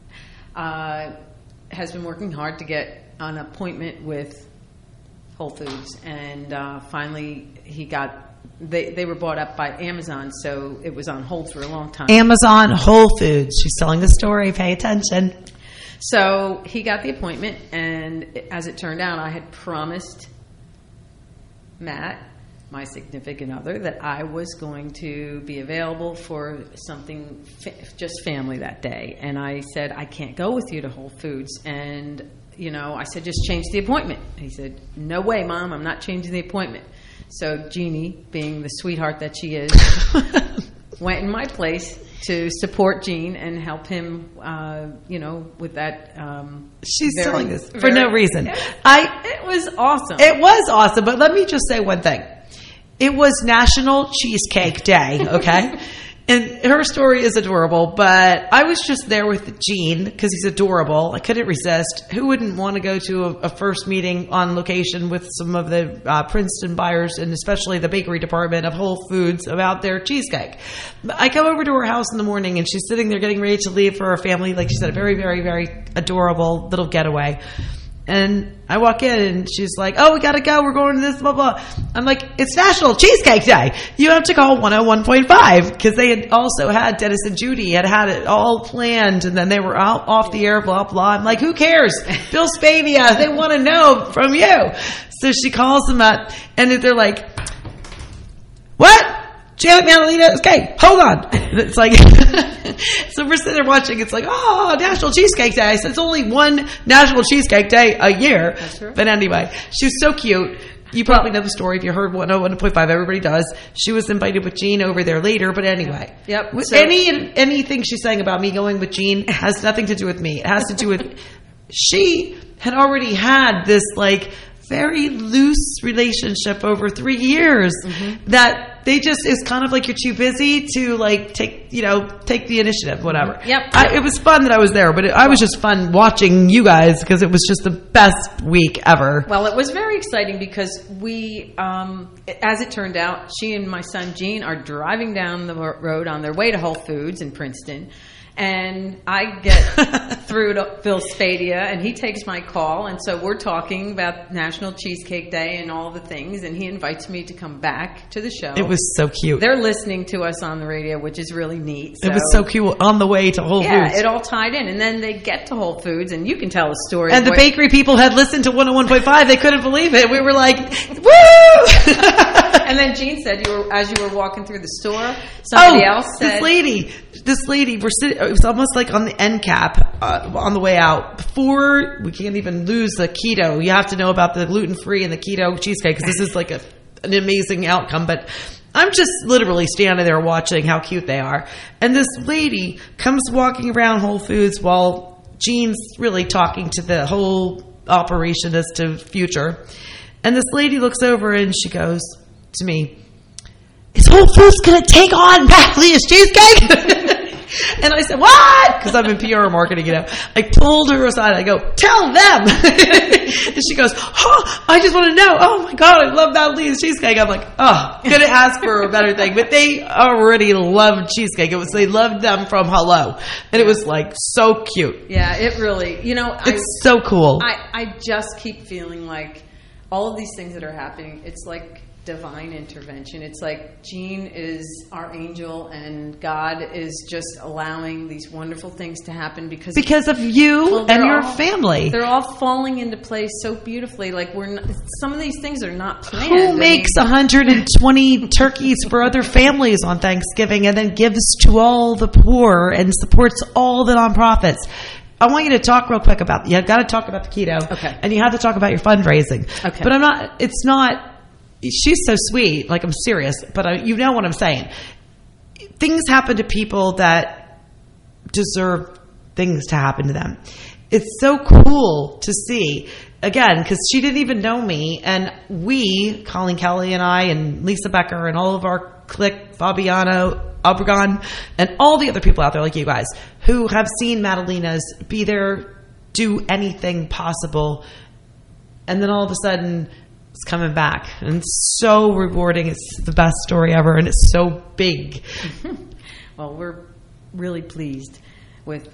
has been working hard to get an appointment with Whole Foods, and finally he got. They were bought up by Amazon, so it was on hold for a long time. Amazon Whole Foods. She's telling the story. Pay attention. So he got the appointment, and as it turned out, I had promised Matt, my significant other, that I was going to be available for something just family that day. And I said, I can't go with you to Whole Foods. And, I said, just change the appointment. And he said, no way, Mom, I'm not changing the appointment. So Jeannie, being the sweetheart that she is, went in my place to support Gene and help him, with that. She's telling this for no reason. It was awesome. It was awesome, but let me just say one thing. It was National Cheesecake Day, okay? And her story is adorable, but I was just there with Gene because he's adorable. I couldn't resist. Who wouldn't want to go to a first meeting on location with some of the Princeton buyers and especially the bakery department of Whole Foods about their cheesecake? I come over to her house in the morning and she's sitting there getting ready to leave for her family. Like she said, a very, very, very adorable little getaway. And I walk in and she's like, oh, we got to go. We're going to this, blah, blah. I'm like, it's National Cheesecake Day. You have to call 101.5 because they had also had Dennis and Judy had it all planned. And then they were out off the air, blah, blah. I'm like, who cares? Bill Spadea, they want to know from you. So she calls them up and they're like, what? Janet Madalena is gay. Hold on. It's like, so we're sitting there watching. It's like, oh, National Cheesecake Day. I said, it's only one National Cheesecake Day a year. That's true. But anyway, she was so cute. You probably know the story if you heard 101.5. Everybody does. She was invited with Gene over there later. But anyway, yep. So, anything she's saying about me going with Gene has nothing to do with me. It has to do with she had already had this like very loose relationship over 3 years that they just is kind of like you're too busy to like take the initiative, whatever. Yep. It was fun that I was there, but I was just fun watching you guys because it was just the best week ever. Well, it was very exciting because we, as it turned out, she and my son Gene are driving down the road on their way to Whole Foods in Princeton. And I get through to Phil Spadia, and he takes my call. And so we're talking about National Cheesecake Day and all the things. And he invites me to come back to the show. It was so cute. They're listening to us on the radio, which is really neat. It was so cute on the way to Whole Foods. Yeah, it all tied in. And then they get to Whole Foods, and you can tell a story. And the bakery people had listened to 101.5. They couldn't believe it. We were like, woo! And then Gene said, as you were walking through the store, somebody else said... This lady, we're sitting, it was almost like on the end cap on the way out. Before we can't even lose the keto, you have to know about the gluten-free and the keto cheesecake because this is like an amazing outcome. But I'm just literally standing there watching how cute they are. And this lady comes walking around Whole Foods while Gene's really talking to the whole operation as to future. And this lady looks over and she goes to me, is Whole Foods going to take on Madalena's Cheesecake? And I said, what? Because I'm in PR marketing, I pulled her aside. I go, tell them. And she goes, oh, I just want to know. Oh, my God, I love Madalena's Cheesecake. I'm like, oh, couldn't ask for a better thing. But they already loved cheesecake. They loved them from hello. And it was like so cute. Yeah, it really, it's so cool. I just keep feeling like all of these things that are happening, it's like divine intervention. It's like Gene is our angel and God is just allowing these wonderful things to happen because of you and your family. They're all falling into place so beautifully. Like some of these things are not planned. Who makes 120 turkeys for other families on Thanksgiving and then gives to all the poor and supports all the nonprofits? I want you to talk real quick about, you got to talk about the keto. Okay. And you have to talk about your fundraising. Okay. But she's so sweet, like I'm serious, but you know what I'm saying. Things happen to people that deserve things to happen to them. It's so cool to see, again, because she didn't even know me, and we, Colleen Kelly and I and Lisa Becker and all of our clique, Fabiano, Obregon, and all the other people out there like you guys who have seen Madalena's be there, do anything possible, and then all of a sudden it's coming back, and it's so rewarding. It's the best story ever, and it's so big. Well, we're really pleased with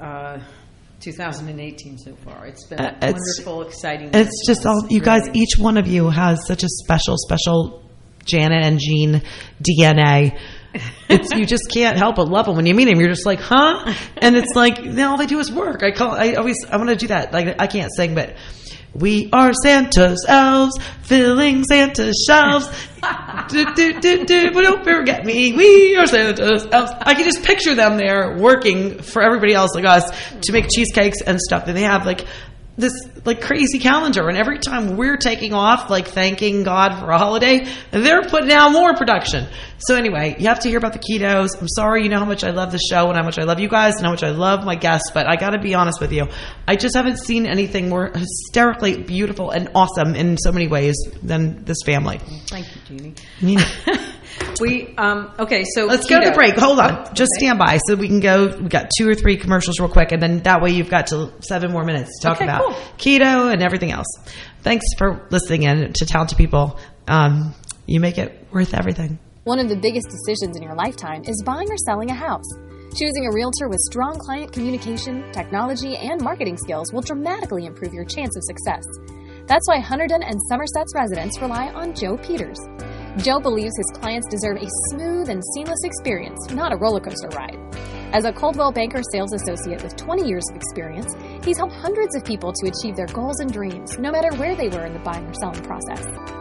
2018 so far. It's been wonderful, exciting. It's just all you guys. Each one of you has such a special Janet and Gene DNA. You just can't help but love them when you meet them. You're just like, huh? And it's like, all they do is work. I want to do that. Like, I can't sing, but we are Santa's elves, filling Santa's shelves. But don't forget me. We are Santa's elves. I can just picture them there working for everybody else like us to make cheesecakes and stuff. And they have like this like crazy calendar, and every time we're taking off, like thanking God for a holiday, they're putting out more production. So anyway, you have to hear about the ketos. I'm sorry, you know how much I love the show and how much I love you guys and how much I love my guests, but I got to be honest with you, I just haven't seen anything more hysterically beautiful and awesome in so many ways than this family. Thank you, Jeannie. Okay, so let's go to break. Hold on. Just stand by so we can go. We got 2 or 3 commercials real quick, and then that way you've got till 7 more minutes to talk about keto and everything else. Thanks for listening in to Talented People. You make it worth everything. One of the biggest decisions in your lifetime is buying or selling a house. Choosing a realtor with strong client communication, technology, and marketing skills will dramatically improve your chance of success. That's why Hunterdon and Somerset's residents rely on Joe Peters. Joe believes his clients deserve a smooth and seamless experience, not a roller coaster ride. As a Coldwell Banker sales associate with 20 years of experience, he's helped hundreds of people to achieve their goals and dreams, no matter where they were in the buying or selling process.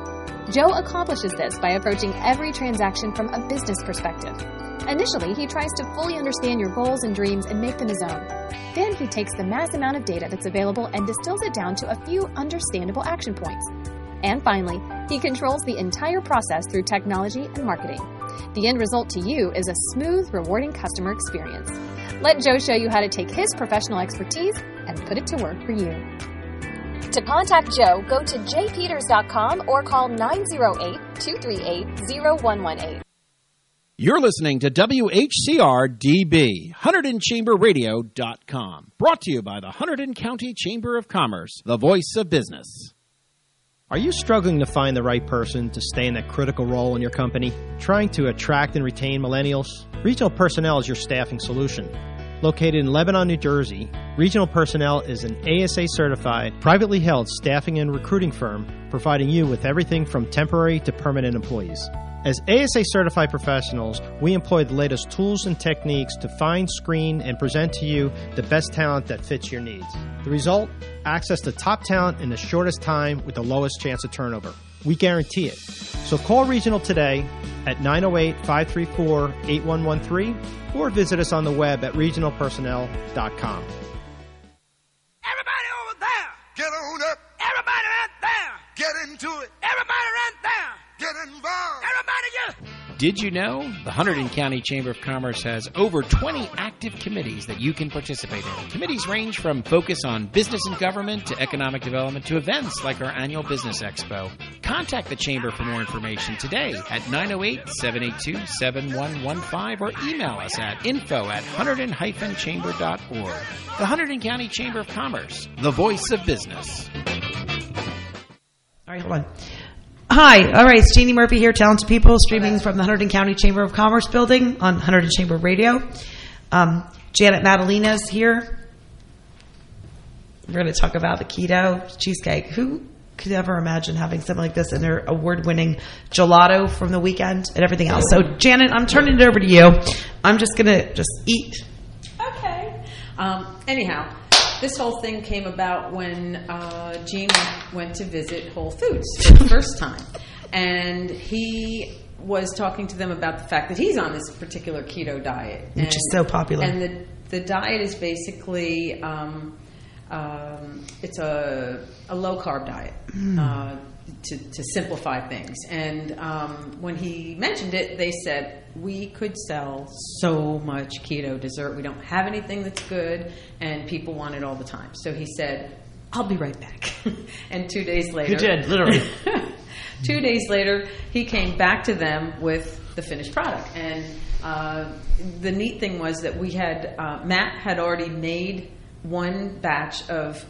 Joe accomplishes this by approaching every transaction from a business perspective. Initially, he tries to fully understand your goals and dreams and make them his own. Then he takes the mass amount of data that's available and distills it down to a few understandable action points. And finally, he controls the entire process through technology and marketing. The end result to you is a smooth, rewarding customer experience. Let Joe show you how to take his professional expertise and put it to work for you. To contact Joe, go to jpeters.com or call 908-238-0118. You're listening to WHCR-DB, HunterdonChamberRadio.com. Brought to you by the Hunterdon County Chamber of Commerce, the voice of business. Are you struggling to find the right person to stay in that critical role in your company? Trying to attract and retain millennials? Regional Personnel is your staffing solution. Located in Lebanon, New Jersey, Regional Personnel is an ASA-certified, privately held staffing and recruiting firm providing you with everything from temporary to permanent employees. As ASA-certified professionals, we employ the latest tools and techniques to find, screen, and present to you the best talent that fits your needs. The result? Access to top talent in the shortest time with the lowest chance of turnover. We guarantee it. So call Regional today at 908-534-8113 or visit us on the web at regionalpersonnel.com. Everybody over there, get on up. Everybody right there, get into it. Everybody right there, get involved. Everybody get. Did you know the Hunterdon County Chamber of Commerce has over 20 active committees that you can participate in? Committees range from focus on business and government to economic development to events like our annual business expo. Contact the Chamber for more information today at 908-782-7115 or email us at info@hunterdon-chamber.org. The Hunterdon County Chamber of Commerce, the voice of business. All right, hold on. Hi, all right, it's Jeannie Murphy here, Talented People, streaming from the Hunterdon County Chamber of Commerce building on Hunterdon Chamber Radio. Janet Madalina's here. We're going to talk about the keto cheesecake. Who could ever imagine having something like this in their award-winning gelato from the weekend and everything else? So, Janet, I'm turning it over to you. I'm just going to eat. Okay. Anyhow, this whole thing came about when Gene went to visit Whole Foods for the first time. And he was talking to them about the fact that he's on this particular keto diet. Which is so popular. And the diet is basically, it's a low-carb diet, to simplify things. And when he mentioned it, they said, we could sell so much keto dessert. We don't have anything that's good, and people want it all the time. So he said, I'll be right back. And 2 days later... You did, literally. 2 days later, he came back to them with the finished product. And the neat thing was that we had... Matt had already made one batch of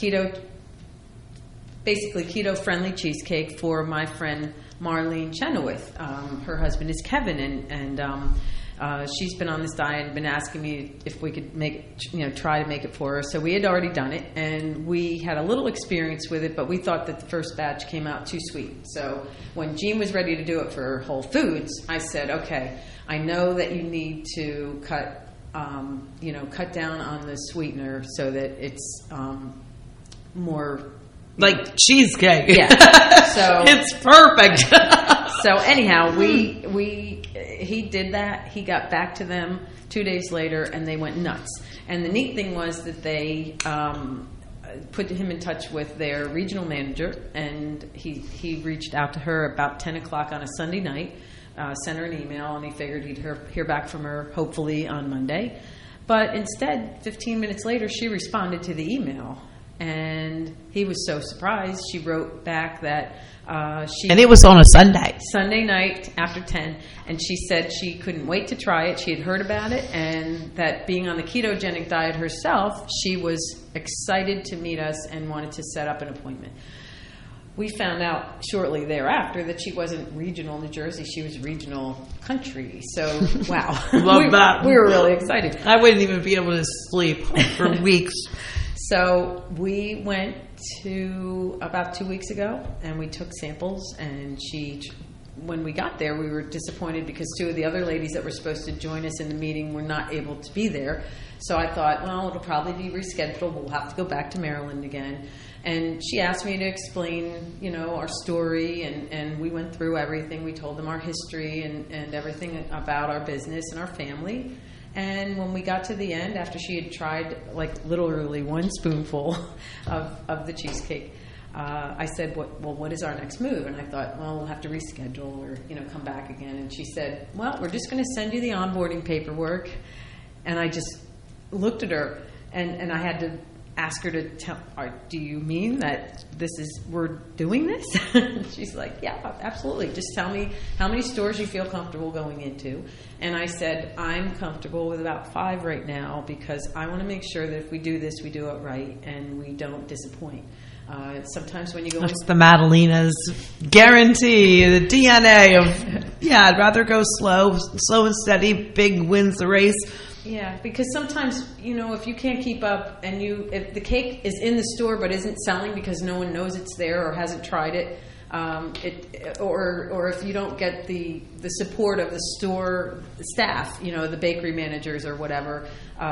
keto-friendly cheesecake for my friend Marlene Chenoweth. Her husband is Kevin, and she's been on this diet and been asking me if we could try to make it for her. So we had already done it, and we had a little experience with it, but we thought that the first batch came out too sweet. So when Jean was ready to do it for Whole Foods, I said, okay, I know that you need to cut down on the sweetener so that it's more... like cheesecake. Yeah. So it's perfect. So anyhow, he did that. He got back to them 2 days later, and they went nuts. And the neat thing was that they put him in touch with their regional manager, and he reached out to her about 10 o'clock on a Sunday night, sent her an email, and he figured he'd hear back from her hopefully on Monday. But instead, 15 minutes later, she responded to the email. And he was so surprised. She wrote back that and it was on a Sunday. Sunday night after 10. And she said she couldn't wait to try it. She had heard about it. And that being on the ketogenic diet herself, she was excited to meet us and wanted to set up an appointment. We found out shortly thereafter that she wasn't regional New Jersey. She was regional country. So, wow. Love that. We were really excited. I wouldn't even be able to sleep for weeks. So we went to about 2 weeks ago, and we took samples, and when we got there, we were disappointed because two of the other ladies that were supposed to join us in the meeting were not able to be there. So I thought, well, it'll probably be rescheduled. We'll have to go back to Maryland again. And she asked me to explain, our story, and we went through everything. We told them our history and everything about our business and our family. And when we got to the end, after she had tried literally one spoonful of the cheesecake, I said, what is our next move? And I thought, well, we'll have to reschedule or, come back again. And she said, well, we're just going to send you the onboarding paperwork. And I just looked at her, and I had to ask her to tell, do you mean that we're doing this? She's like, yeah, absolutely. Just tell me how many stores you feel comfortable going into. And I said, I'm comfortable with about 5 right now because I want to make sure that if we do this, we do it right and we don't disappoint. Sometimes when you go... That's the Madalina's guarantee, the DNA of, I'd rather go slow and steady, big wins the race. Yeah, because sometimes, if you can't keep up and if the cake is in the store but isn't selling because no one knows it's there or hasn't tried it, or if you don't get the support of the store staff, the bakery managers or whatever,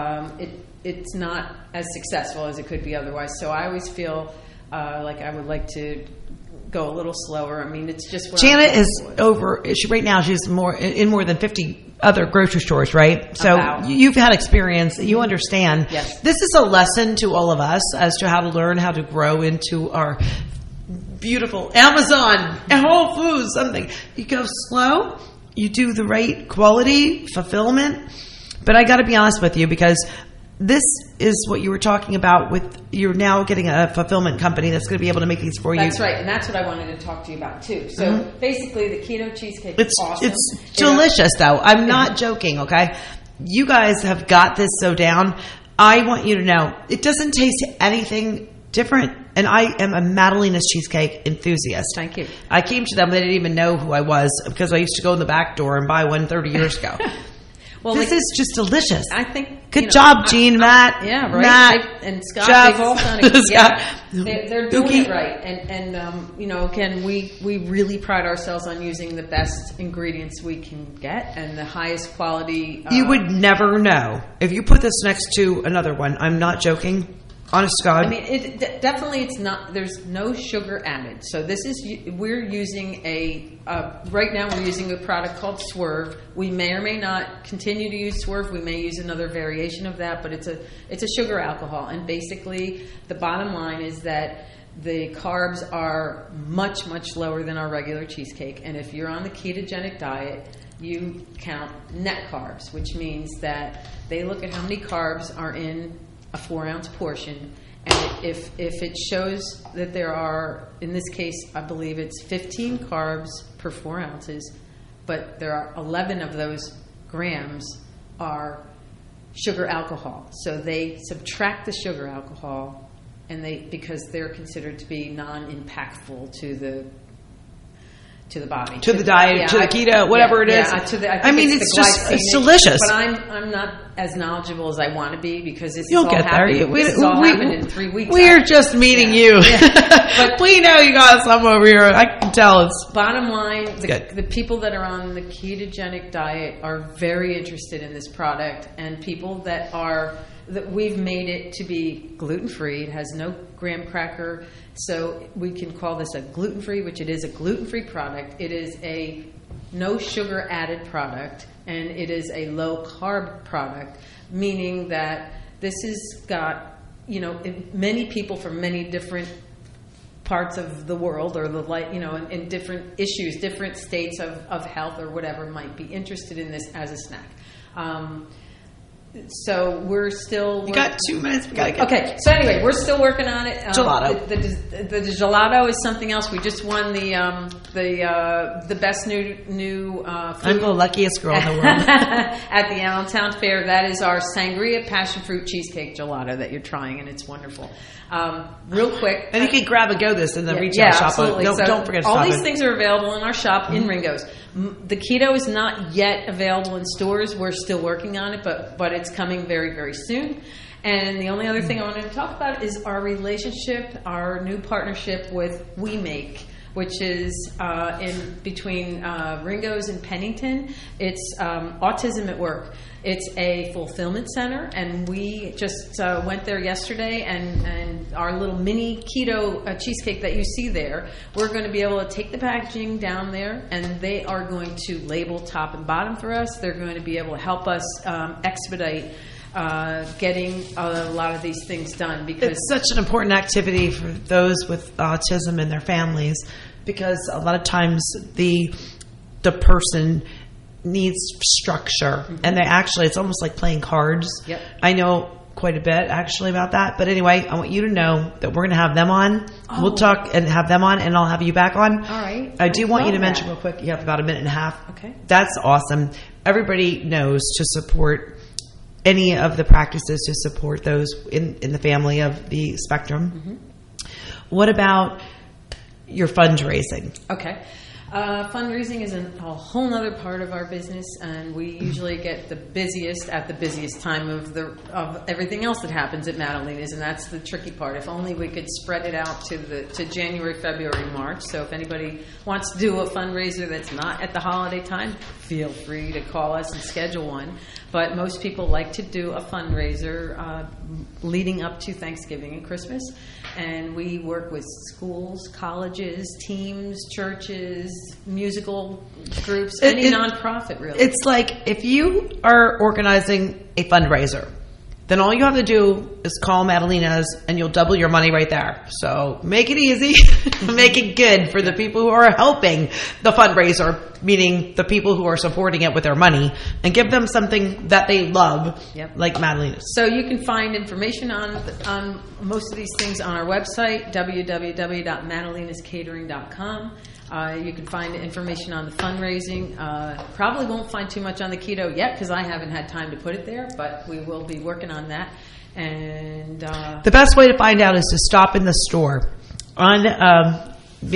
it's not as successful as it could be otherwise. So I always feel like I would like to go a little slower. I mean, it's just... Janet is over... right now, she's in more than 50 other grocery stores, right? So you've had experience. You understand. Yes. This is a lesson to all of us as to how to learn how to grow into our beautiful Amazon and Whole Foods, something. You go slow. You do the right quality, fulfillment. But I got to be honest with you because... this is what you were talking about with you're now getting a fulfillment company that's going to be able to make these for you. That's right, and that's what I wanted to talk to you about too. So basically the keto cheesecake is awesome. It's delicious though. I'm not joking, okay? You guys have got this so down. I want you to know it doesn't taste anything different. And I am a Madalina's cheesecake enthusiast. Thank you. I came to them, they didn't even know who I was because I used to go in the back door and buy one 30 years ago. Well, this is just delicious. I think. Good job, Gene, Matt. Yeah, right. Matt, and Scott, Jeff, they've all done it. They're doing it right. And again, we really pride ourselves on using the best ingredients we can get and the highest quality. You would never know if you put this next to another one. I'm not joking. Honest to God. I mean, definitely it's not, there's no sugar added. So we're using right now we're using a product called Swerve. We may or may not continue to use Swerve. We may use another variation of that, but it's a sugar alcohol. And basically the bottom line is that the carbs are much, much lower than our regular cheesecake. And if you're on the ketogenic diet, you count net carbs, which means that they look at how many carbs are in a 4-ounce portion, and if it shows that there are, in this case, I believe it's 15 carbs per 4 ounces, but there are 11 of those grams are sugar alcohol. So they subtract the sugar alcohol, and because they're considered to be non-impactful to the body, to the diet, to the keto, whatever it is. I mean, it's delicious. But I'm not as knowledgeable as I want to be because You'll get there. This all happened in 3 weeks. We're just meeting you, but we know you got some over here. I can tell. It's bottom line. The people that are on the ketogenic diet are very interested in this product, and people that we've made it to be gluten-free. It has no graham cracker, so we can call this a gluten-free, which it is a gluten-free product. It is a no sugar added product, and it is a low carb product, meaning that this has got, many people from many different parts of the world or in different issues, different states of health or whatever might be interested in this as a snack. So we're still... You got 2 minutes. Okay, so anyway, we're still working on it. Gelato. The gelato is something else. We just won the best new food. I'm the luckiest girl in the world. At the Allentown Fair. That is our sangria passion fruit cheesecake gelato that you're trying, and it's wonderful. Real quick. And you can grab and go this in the retail shop. Absolutely. Don't forget to all stop these in. things are available in our shop in Ringo's. The keto is not yet available in stores. We're still working on it, but it's coming very, very soon. And the only other thing I wanted to talk about is our relationship, our new partnership with We Make, which is in between Ringo's and Pennington. It's Autism at Work. It's a fulfillment center, and we just went there yesterday, and our little mini keto cheesecake that you see there, we're going to be able to take the packaging down there, and they are going to label top and bottom for us. They're going to be able to help us expedite getting a lot of these things done, because it's such an important activity for those with autism and their families, because a lot of times the person needs structure, and they actually, it's almost like playing cards. Yep. I know quite a bit actually about that, but anyway, I want you to know that we're going to have them on. We'll talk and have them on, and I'll have you back on. All right. I do want you to mention real quick, you have about a minute and a half. Okay. That's awesome. Everybody knows to support any of the practices, to support those in the family of the spectrum. What about your fundraising? Okay. Fundraising is a whole other part of our business, and we usually get the busiest at the busiest time of everything else that happens at Madalina's, and that's the tricky part. If only we could spread it out to January, February, March. So if anybody wants to do a fundraiser that's not at the holiday time, feel free to call us and schedule one. But most people like to do a fundraiser leading up to Thanksgiving and Christmas. And we work with schools, colleges, teams, churches, musical groups, any nonprofit, really. It's like if you are organizing a fundraiser, then all you have to do is call Madalina's and you'll double your money right there. So make it easy, make it good for the people who are helping the fundraiser, meaning the people who are supporting it with their money, and give them something that they love, like Madalina's. So you can find information on most of these things on our website, www.madalina'scatering.com. You can find information on the fundraising. Probably won't find too much on the keto yet because I haven't had time to put it there, but we will be working on that. And the best way to find out is to stop in the store on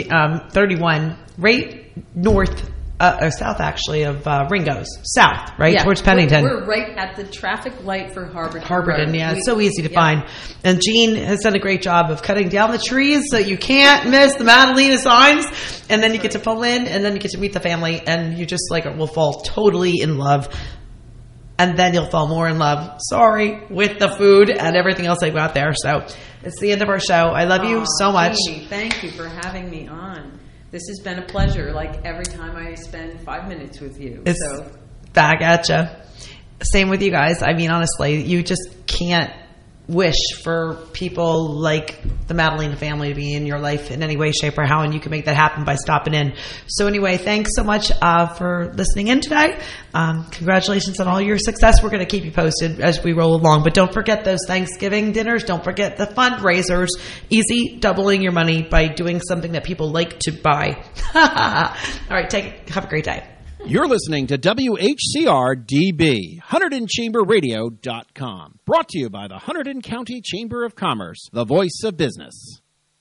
31, right north or south, actually, of Ringo's. South, right, towards Pennington. We're right at the traffic light for Harborton, yeah. It's so easy to find. And Jean has done a great job of cutting down the trees so you can't miss the Madalina signs. And then you get to pull in, and then you get to meet the family, and you just will fall totally in love. And then you'll fall more in love, with the food and everything else I've got there. So it's the end of our show. I love you so much. Jeannie, thank you for having me on. This has been a pleasure, like every time I spend 5 minutes with you. It's back at you. Same with you guys. I mean, honestly, you just can't wish for people like the Madalina family to be in your life in any way, shape, or how, and you can make that happen by stopping in. So anyway, thanks so much for listening in today. Congratulations on all your success. We're going to keep you posted as we roll along, but don't forget those Thanksgiving dinners. Don't forget the fundraisers. Easy doubling your money by doing something that people like to buy. All right, have a great day. You're listening to WHCR-DB, HunterdonChamberRadio.com. Brought to you by the Hunterdon County Chamber of Commerce, the voice of business.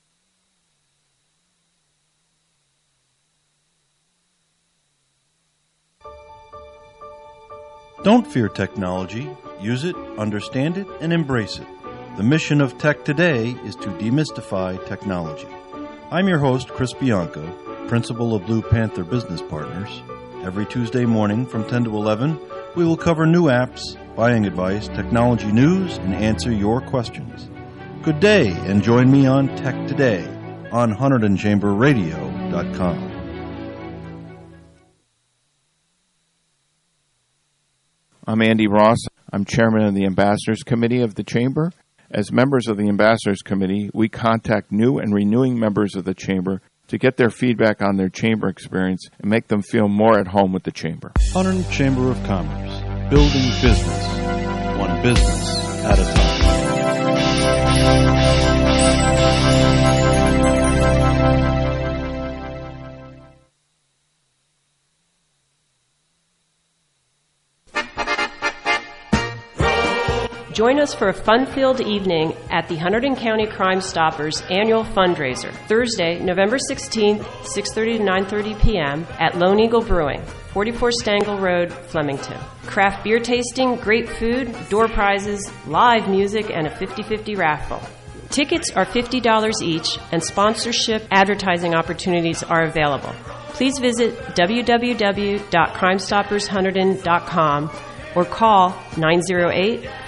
Don't fear technology. Use it, understand it, and embrace it. The mission of Tech Today is to demystify technology. I'm your host, Chris Bianco, principal of Blue Panther Business Partners. Every Tuesday morning from 10 to 11, we will cover new apps, buying advice, technology news, and answer your questions. Good day, and join me on Tech Today on HunterdonChamberRadio.com. I'm Andy Ross. I'm chairman of the Ambassadors Committee of the Chamber. As members of the Ambassadors Committee, we contact new and renewing members of the Chamber to get their feedback on their Chamber experience and make them feel more at home with the Chamber. Hunterdon Chamber of Commerce, building business, one business at a time. Join us for a fun-filled evening at the Hunterdon County Crime Stoppers annual fundraiser, Thursday, November 16th, 6:30 to 9:30 p.m. at Lone Eagle Brewing, 44 Stangel Road, Flemington. Craft beer tasting, great food, door prizes, live music, and a 50-50 raffle. Tickets are $50 each, and sponsorship advertising opportunities are available. Please visit www.crimestoppershunterdon.com or call